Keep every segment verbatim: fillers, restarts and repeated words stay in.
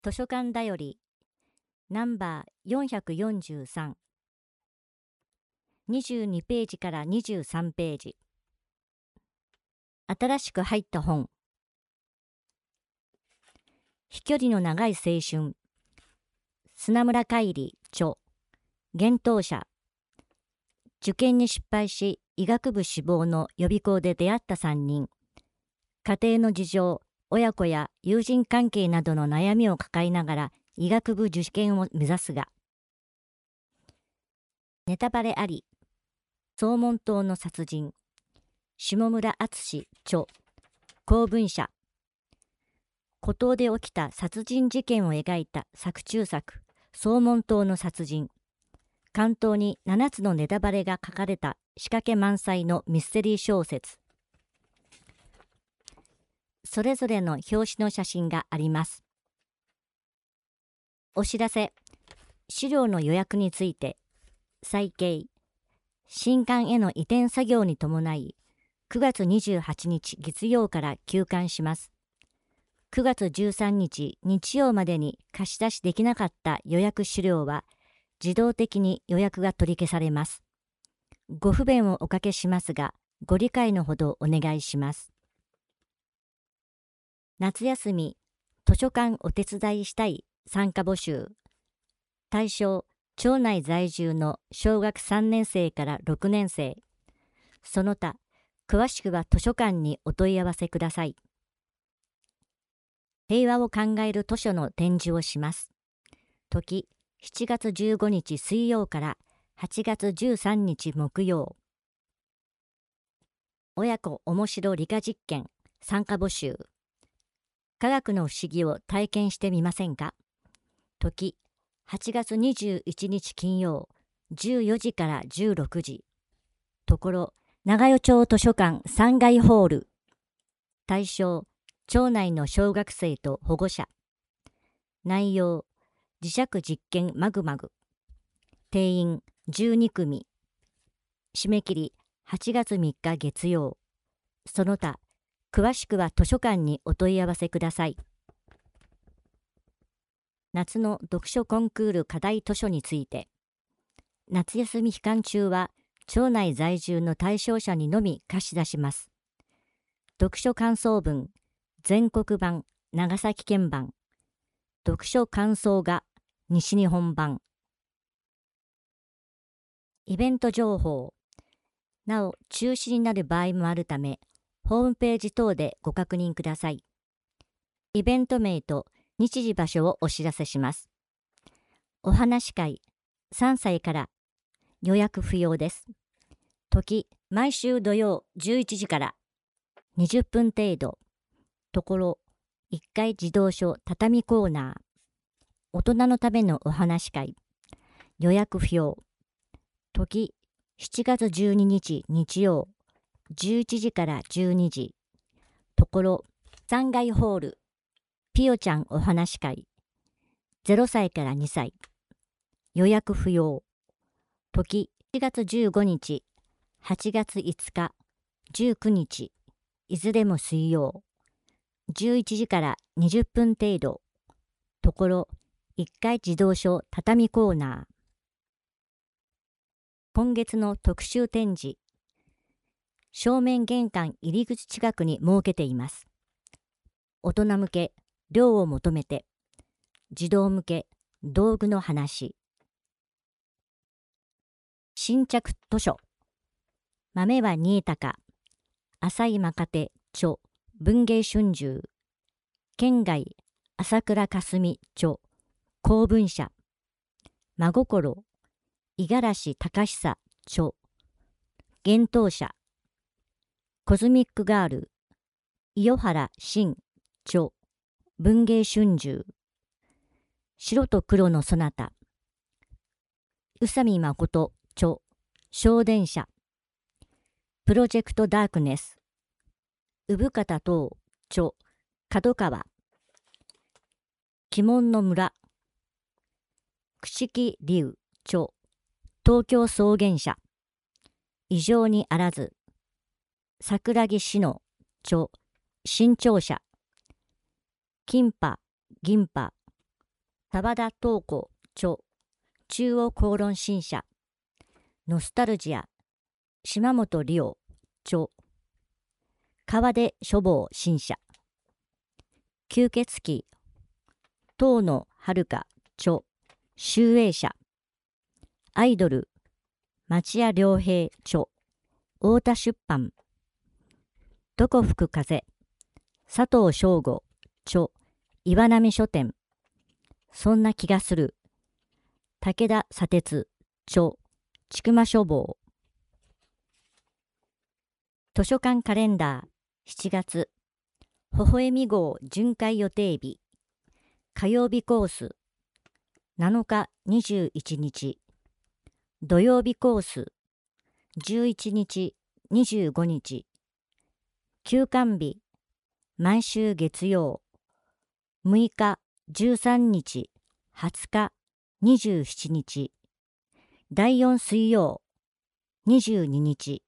図書館だよりナンバーよんひゃくよんじゅうさん、にじゅうにページからにじゅうさんページ。新しく入った本。飛距離の長い青春。砂村海里著。幻冬舎。受験に失敗し医学部志望の予備校で出会ったさんにん。家庭の事情、親子や友人関係などの悩みを抱えながら医学部受験を目指すが、ネタバレあり。宗門島の殺人。下村敦著。公文社。孤島で起きた殺人事件を描いた作中作、宗門島の殺人。関東にななつのネタバレが書かれた仕掛け満載のミステリー小説。それぞれの表紙の写真があります。お知らせ。資料の予約について、再掲。新刊への移転作業に伴い、くがつにじゅうはちにち月曜から休刊します。くがつじゅうさんにち日曜までに貸し出しできなかった予約資料は、自動的に予約が取り消されます。ご不便をおかけしますが、ご理解のほどお願いします。夏休み、図書館お手伝いしたい参加募集。対象、町内在住の小学さんねんせいからろくねんせい。その他、詳しくは図書館にお問い合わせください。平和を考える図書の展示をします。時、しちがつじゅうごにち水曜からはちがつじゅうさんにち木曜。親子おもしろ理科実験参加募集。科学の不思議を体験してみませんか。時、はちがつにじゅういちにち金曜、じゅうよじからじゅうろくじ。ところ、長与町図書館さんがいホール。対象、町内の小学生と保護者。内容、磁石実験マグマグ。定員じゅうにくみ。締め切りはちがつみっか月曜。その他、詳しくは図書館にお問い合わせください。夏の読書コンクール課題図書について。夏休み期間中は、町内在住の対象者にのみ貸し出します。読書感想文、全国版、長崎県版。読書感想画、西日本版。イベント情報。なお、中止になる場合もあるため、ホームページ等でご確認ください。イベント名と日時場所をお知らせします。お話し会、さんさいから予約不要です。時、毎週土曜じゅういちじからにじゅっぷん程度。ところ、いっかい児童書畳コーナー。大人のためのお話し会。予約不要。時、しちがつじゅうににち日曜、じゅういちじからじゅうにじ。ところ、さんがいホール。ピヨちゃんお話し会。ぜろさいからにさい。予約不要。時、しちがつじゅうごにち、はちがついつか、じゅうくにち。いずれも水曜。じゅういちじからにじゅっぷん程度。ところ、いっかい児童書畳コーナー。今月の特集展示。正面玄関入り口近くに設けています。大人向け、涼を求めて。児童向け、道具の話。新着図書。豆は煮えたか。浅井若手著。文芸春秋。県外朝倉かすみ著。公文社。真心。五十嵐隆久著。幻冬舎。コズミックガール。伊予原慎著。文芸春秋。白と黒のそなた。宇佐美誠著。小電車。プロジェクトダークネス。産方等著。角川。鬼門の村。朽木龍著。東京草原社。異常にあらず。桜木志乃著。新潮社。金波銀波澤田東子著中央公論新社ノスタルジア島本理央著川出書房新社吸血鬼遠野遥著集英社アイドル町屋良平著太田出版どこ吹く風佐藤翔吾著岩波書店そんな気がする武田砂鉄著千曲書房図書館カレンダーしちがつ微笑み号巡回予定日火曜日コースなのかにじゅういちにち土曜日コースじゅういちにちにじゅうごにち休館日毎週月曜むいかじゅうさんにちはつかにじゅうしちにちだいよん水曜にじゅうににち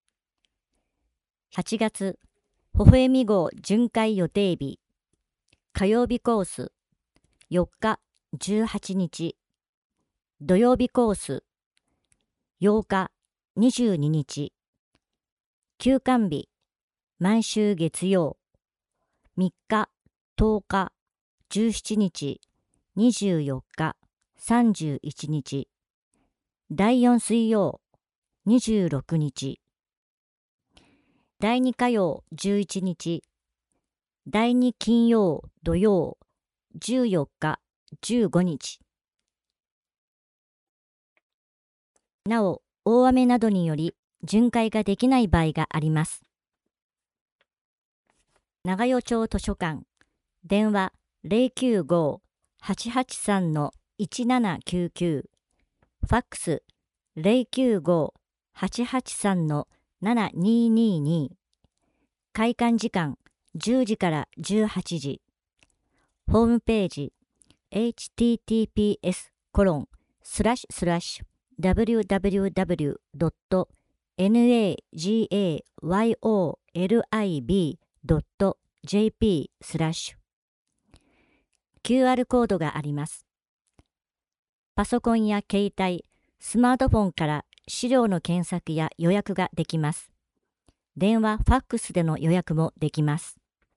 はちがつ微笑み号巡回予定日火曜日コースよっかじゅうはちにち土曜日コースようかにじゅうににち休館日毎週月曜みっかとおかじゅうしちにちにじゅうよっかさんじゅういちにちだいよん水曜にじゅうろくにちだいに火曜じゅういちにちだいに金曜土曜じゅうよっかじゅうごにちなお大雨などにより巡回ができない場合があります。長与町図書館電話 ゼロきゅうご はちはちさん いちななきゅうきゅう ファックス ゼロきゅうご はちはちさん ななににに 開館時間じゅうじからじゅうはちじホームページ エイチティーティーピーエスコロンスラッシュスラッシュダブリューダブリューダブリュードットナガヨリブドットジェーピー スラッシュ キューアール コードがあります。パソコンや携帯、スマートフォンから資料の検索や予約ができます。電話、ファックスでの予約もできます。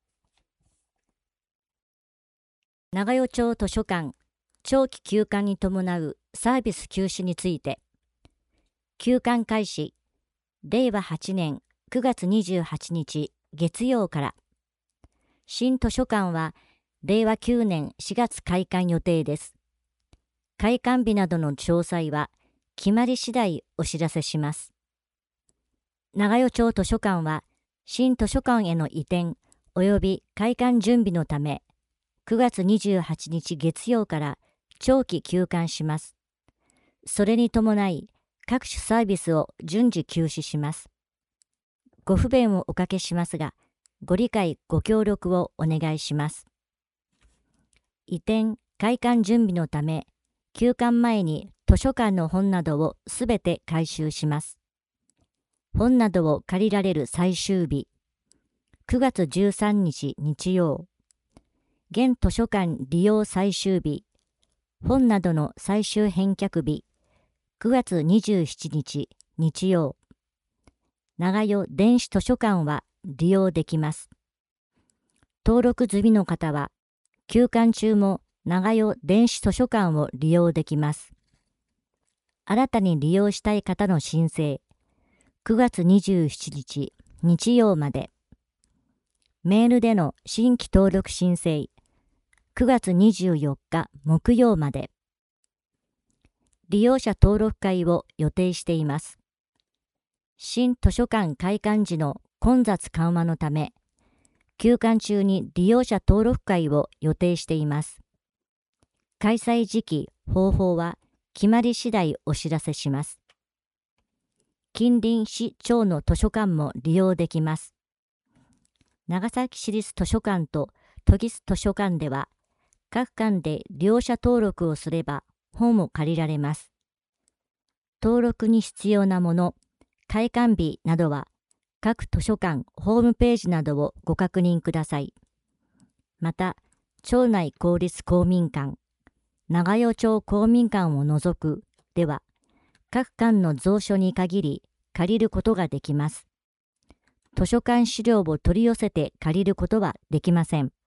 長与町図書館長期休館に伴うサービス休止について、休館開始れいわはちねんくがつにじゅうはちにち月曜から、新図書館はれいわきゅうねんしがつ開館予定です。開館日などの詳細は決まり次第お知らせします。長与町図書館は新図書館への移転及び開館準備のためくがつにじゅうはちにち月曜から長期休館します。それに伴い各種サービスを順次休止します。ご不便をおかけしますが、ご理解ご協力をお願いします。移転開館準備のため、休館前に図書館の本などをすべて回収します。本などを借りられる最終日、くがつじゅうさんにち日曜。現図書館利用最終日、本などの最終返却日、くがつにじゅうしちにち日曜。長与電子図書館は利用できます。登録済みの方は、休館中も長与電子図書館を利用できます。新たに利用したい方の申請、くがつにじゅうしちにち日曜まで。メールでの新規登録申請、くがつにじゅうよっか木曜まで。利用者登録会を予定しています。新図書館開館時の混雑緩和のため、休館中に利用者登録会を予定しています。開催時期、方法は決まり次第お知らせします。近隣市町の図書館も利用できます。長崎市立図書館と都議図書館では、各館で利用者登録をすれば本を借りられます。登録に必要なもの、開館日などは各図書館ホームページなどをご確認ください。また、町内公立公民館、 長与町公民館を除くでは、各館の蔵書に限り借りることができます。図書館資料を取り寄せて借りることはできません。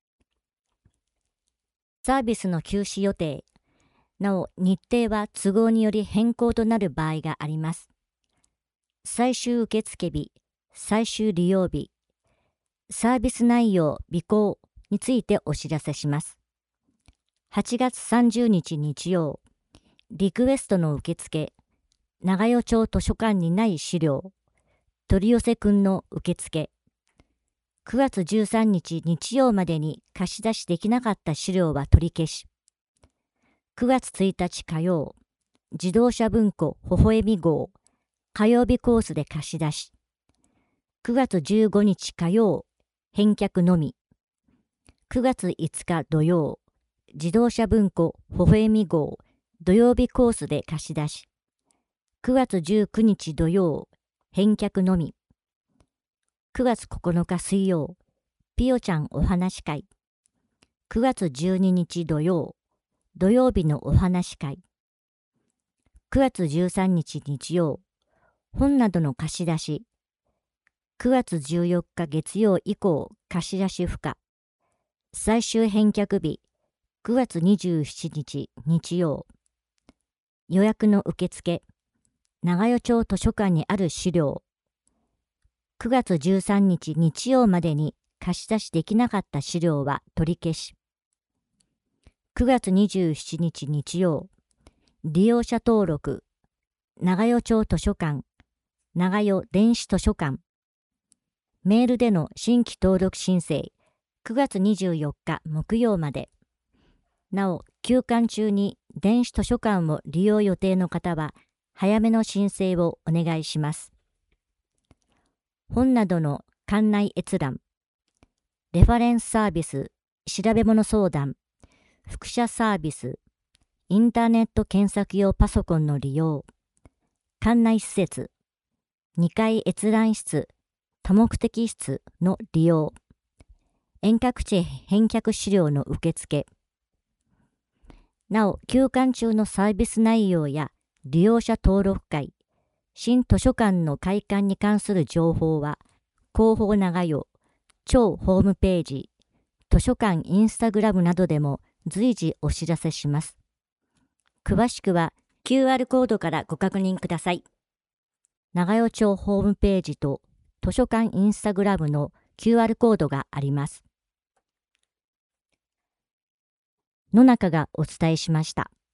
サービスの休止予定。なお、日程は都合により変更となる場合があります。最終受付日、最終利用日、サービス内容備考についてお知らせします。はちがつさんじゅうにち日曜、リクエストの受付、長与町図書館にない資料、取り寄せくんの受付、くがつじゅうさんにち日曜までに貸し出しできなかった資料は取り消し、くがつついたち火曜、自動車文庫ほほえみ号、火曜日コースで貸し出し、くがつじゅうごにち火曜、返却のみ、くがついつか土曜、自動車文庫ほほえみ号、土曜日コースで貸し出し、くがつじゅうくにち土曜、返却のみ、くがつここのか水曜、ピヨちゃんお話会、くがつじゅうににち土曜、土曜日のお話会、くがつじゅうさんにち日曜、本などの貸し出し、くがつじゅうよっか月曜以降貸し出し不可、最終返却日、くがつにじゅうしちにち日曜、予約の受付、長与町図書館にある資料、くがつじゅうさんにち日曜までに貸し出しできなかった資料は取り消し、くがつにじゅうしちにち日曜、利用者登録、長与町図書館、長与電子図書館、メールでの新規登録申請、くがつにじゅうよっか木曜まで。なお、休館中に電子図書館を利用予定の方は、早めの申請をお願いします。本などの館内閲覧、レファレンスサービス、調べ物相談、複写サービス、インターネット検索用パソコンの利用、館内施設、にかい閲覧室、多目的室の利用、遠隔地返却資料の受付。なお、休館中のサービス内容や利用者登録会、新図書館の開館に関する情報は、広報長与、町ホームページ、図書館インスタグラムなどでも随時お知らせします。詳しくは キューアール コードからご確認ください。長与町ホームページと図書館インスタグラムの キューアール コードがあります。野中がお伝えしました。